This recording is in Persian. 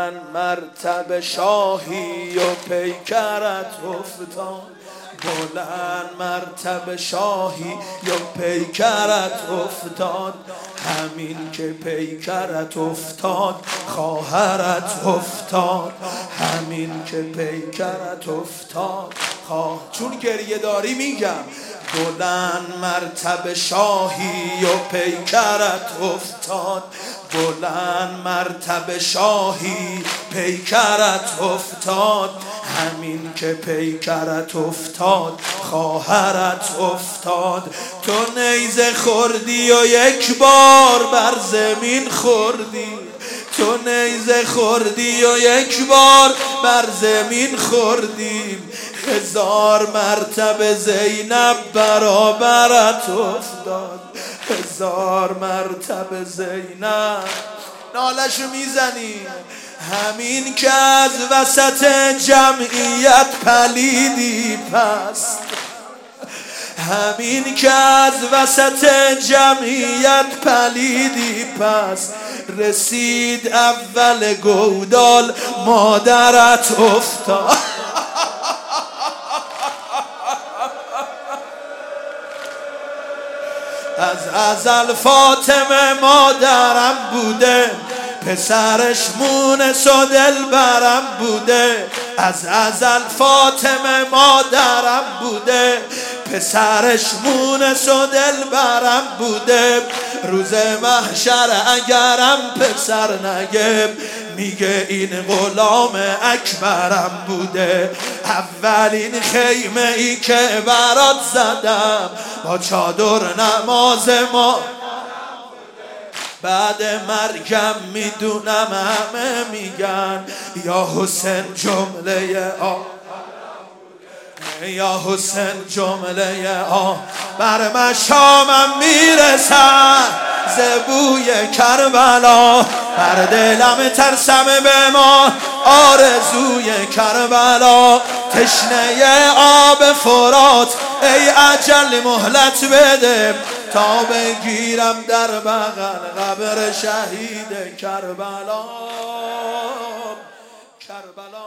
بلند مرتبه شاهی و پیکرت افتاد، بلند مرتبه شاهی و پیکرت افتاد، همین که پیکرت افتاد خواهرت افتاد، همین که پیکرت افتاد چون گریه داری میگم بلند مرتبه شاهی و پیکرت افتاد، بلند مرتبه شاهی پیکرت افتاد، همین که پیکرت افتاد خواهرت افتاد. تو نیزه خوردی و یک بار بر زمین خوردی، تو نیزه خوردی و یک بار بر زمین خوردی، 1000 مرتبه زینب برابرت افتاد، 1000 مرتبه زینب. نالشو میزنی. همین که از وسط جمعیت پلیدی پست، همین که از وسط جمعیت پلیدی پس، رسید اول گودال مادرت افتاد. از ازل فاطمه مادرم بوده، پسرش مونس و دلبرم بوده، از ازل فاطمه مادرم بوده، پسرش مونس و دلبرم بوده، روز محشر اگرم پسر نگه میگه این غلام اکبرم بوده. اولین خیمه ای که برات زدم با چادر نماز ما، بعد مرگم میدونم همه میگن یا حسین جمله یا حسین جمله بر مشامم میرسن زبوی کربلا، بر دلم ترسم به ما آرزوی کربلا، تشنه آب فرات ای اجل مهلت بده تا بگیرم در بغل قبر شهید کربلا. کربلا